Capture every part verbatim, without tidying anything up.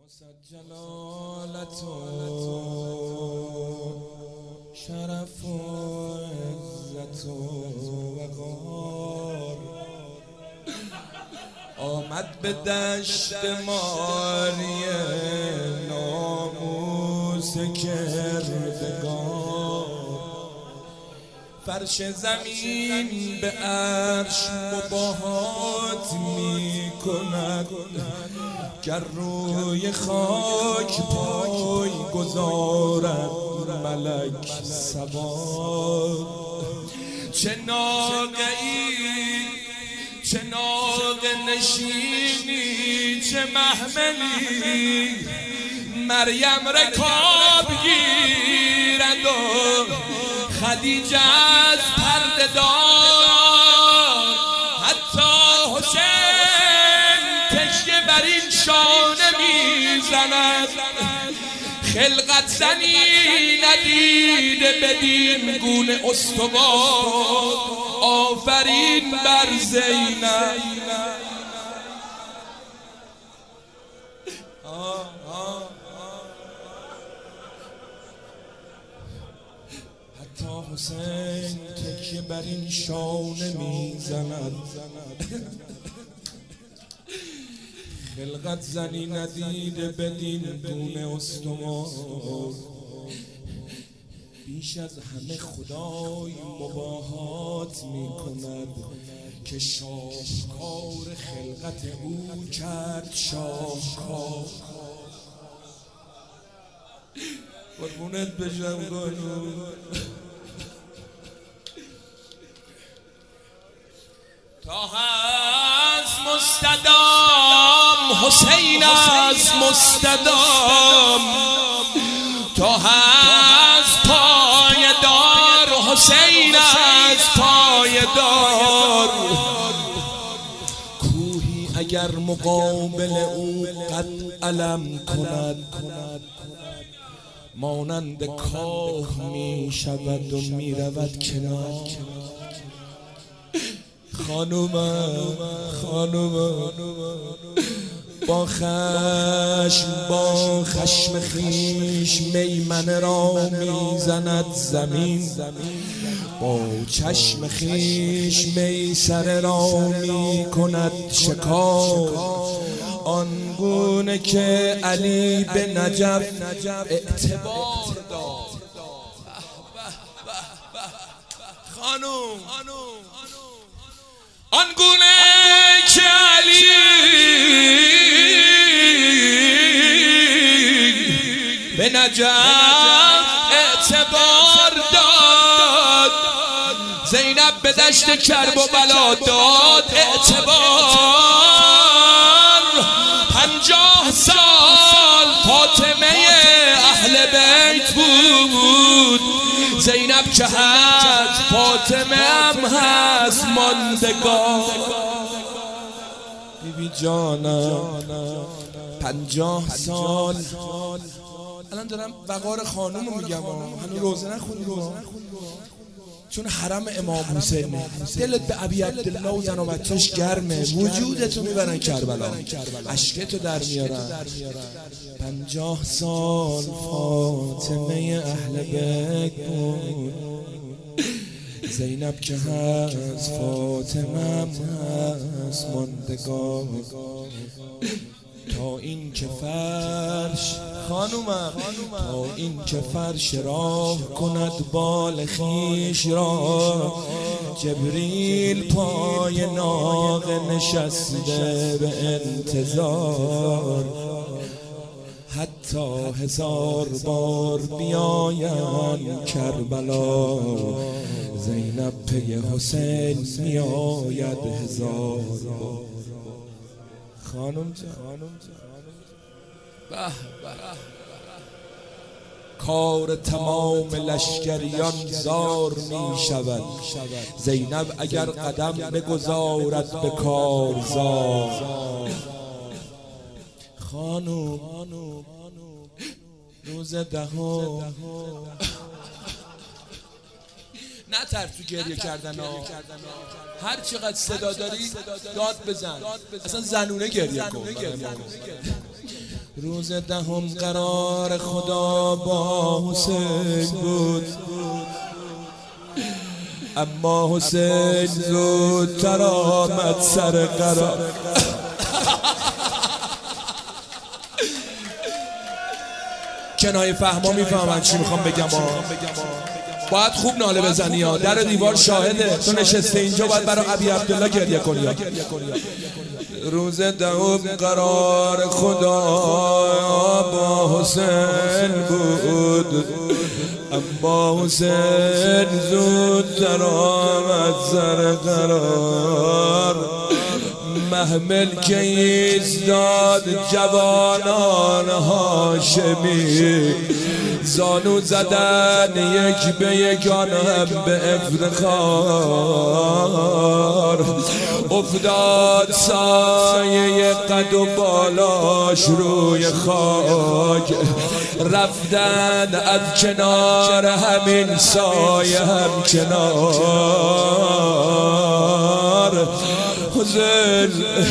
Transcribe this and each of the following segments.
جلالت و شرف و عزت و وقار آمد به دشت ماری ناموس کردگار فرش زمین به عرش مباهات می کند گر روی خاک پای گذارد ملک سوار چه ناقه‌ای چه ناقه نشینی چه محملی مریم رکاب گیرد و خدیجه از پرده دار حتی حسین تکیه بر این شانه میزند خلقت زنی ندیده بدین گونه استوار آفرین بر زینب حتی حسین تکیه بر این شانه میزند خلقت زنی ندیده بدین گونه استوار بیش از همه خدای مباهات می کند که شاهکار خلقت او کرد شاهکار قربونت بشم گانو تا هست مستدام حسین از مستدام تا هست پایدار حسین از پایدار کوهی اگر مقابل او قد علم کند مانند کاه می شود و می رود کنار خانومم خانومم با خشم با خشم خیش میمنه را میزند زمین با چشم خیش میسره را میکند شکار آنگونه که علی به نجف اعتبار داد خانوم آنگونه که علی به نجف اعتبار داد زینب به دشت کرب و بلا داد اعتبار پنجاه سال فاطمه اهل بیت بود زینب که هست فاطمه هم هست ماندگار بیبی جانم پنجاه سال الان دارم وقار خانومو میگم هنو روزه نخوندیم چون حرم امام حسین دلت به ابی عبدالله و زن و بچه‌ش گرمه وجودتو میبرن کربلا اشکتو در میارن پنجاه سال فاطمه اهل بیت بود زینب که هست فاطمه هم هست ماندگار تا این که فرش خانومم تا این که فرش راه کند بال خیش را جبریل پای ناقه نشسته به انتظار حتی هزار بار بیایم کربلا زینب پی حسین میآید هزار بار خانم جان به به کار تمام لشکریان زار می شود زینب اگر قدم بگذارد به کارزار خانم روز دهم نه ترس تو گریه کردن ها هر چقدر صدا داری داد بزن اصلا زنونه گریه کن روز دهم قرار خدا با حسین بود، اما حسین زودتر آمد سر قرار. کنایه فهما میفهمن چی میخوام بگم ها. باید خوب ناله بزنی ها. در دیوار شاهده. تو نشسته اینجا باید برای ابی عبدالله گریه کنی. روز دهم قرار خدا با حسین بود، اما حسین زودتر آمد سر قرار. محمل که ایستاد جوانان هاشمی، زانو زدن یک به یکان هم به افتخار. افتاد سایه قد و بالاش روی خاک، رفتن از کنار همین سایه هم کنار. حسین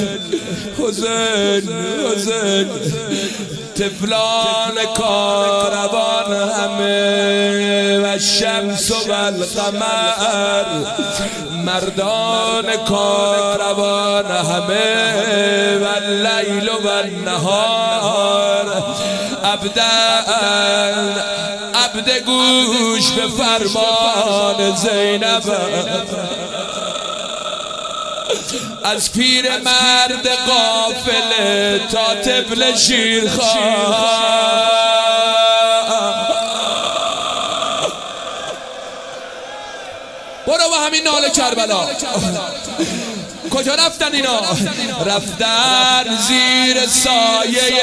حسین حسین طفلان کاروان همه و شمس و القمر، مردان کاروان همه و اللیل و النهار. عبدن عبد گوش به فرمان زینب، از پیر مرد قافله تا طفل شیرخواه. برو با همین ناله کربلا. کجا رفتن اینا؟ رفتن زیر سایه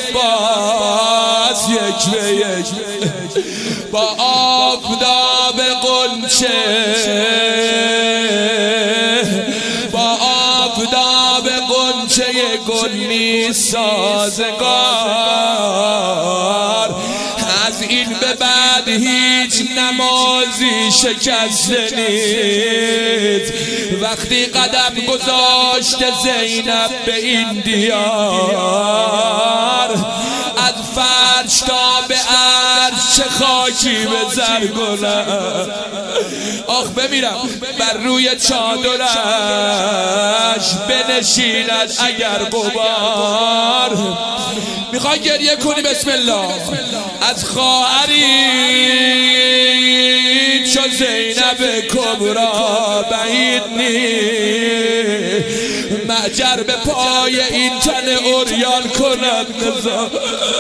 عباس یک به یک، با آفتاب غنچه، با آفتاب غنچه گلی سازگار. از این به بعد هیچ نمازی شکسته نیست. وقتی قدم گذاشت زینب به این دیار، از فرش تا به عرش چه خاکی به زر گلم. آخ بمیرم بر روی چادرش بنشیند اگر غبار. میخوای گریه کنی؟ بسم الله. از خواهری چو زینب کبرا بعید نی، معجر به پای این تن عریان کند نزار.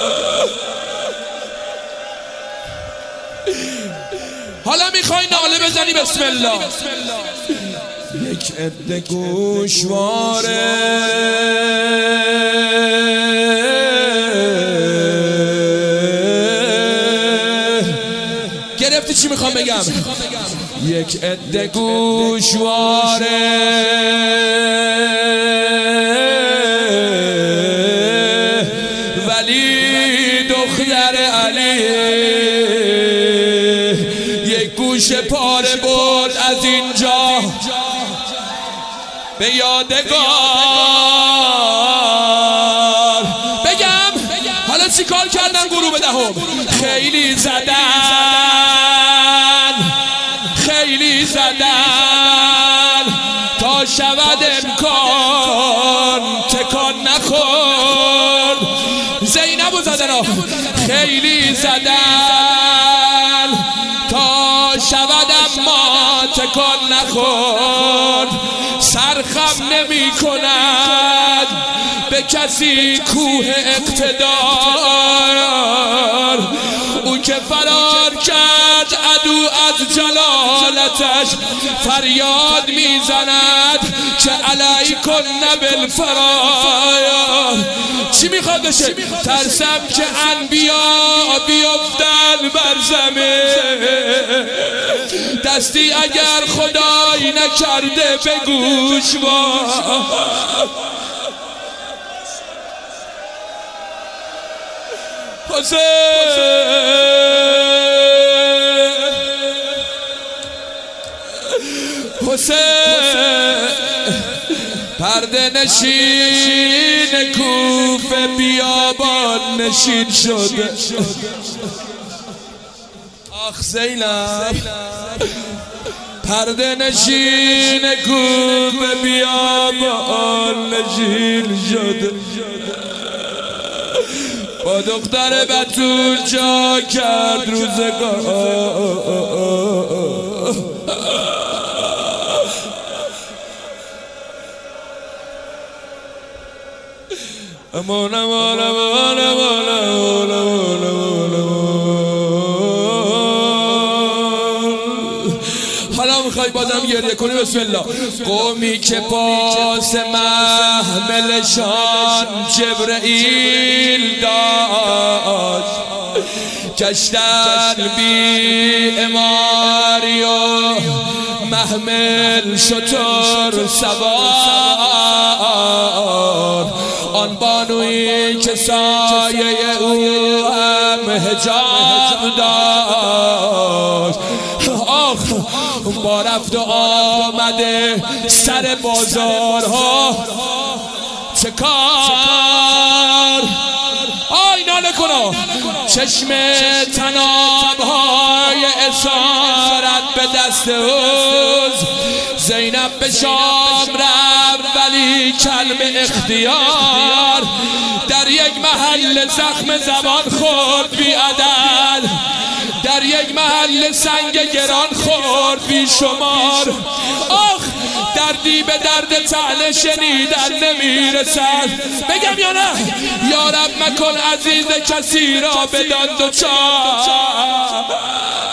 حالا میخوای ناله بزنی؟ بسم الله. یک عده گوشواره گرفتی چی میخوام بگم؟ یک عده گوشواره ولی دختر علی، یک گوش پاره بود از اینجا به یادگار. بگم حالا چی کار کردن گروه دهم؟ خیلی زدن خیلی زدن تا شود امکان تکان نخور. زینبو زدن ها. خیلی زدن تا شود اما تکان نخور. سرخم نمی کند به کسی کوه اقتدار. او که فرار کرد عدو از جلالتش فریاد میزند که علیکن بالفرایا. چی میخواد بشه؟ ترسم که انبیا بیفتن بر زمین. دستی اگر خدایی نکرده به گوش با. حسین حسین پرده پرده نشین کوفه بیابان نشین شده. آخ زینب پرده نشین کوفه بیابان نشین شده. با دختر بتول جا کرد روزگار. امان امان امان امان امان امان امان. حالا میخوای بازم گریه کنی؟ بسم الله. قومی که پاس محملشان جبرئیل داشت، گشتن بی اماری و محمل شتر سوار. آن بانویی که سایه او هم حجاب داشت. آخ با رفت و آمده سر بازارها چه کار. آی ناله کنا چشم تنابهای اسارت به دست اوز. زینب به شام رفت ولی کلمه اختیار. در یک محل زخم زبان خورد بی عدد، در یک محل سنگ گران خورد بی شمار. آخ دردی به درد طعنه شنیدن نمیرسد. بگم یا نه؟ یا رب مکن عزیز کسی را بدان دوچار.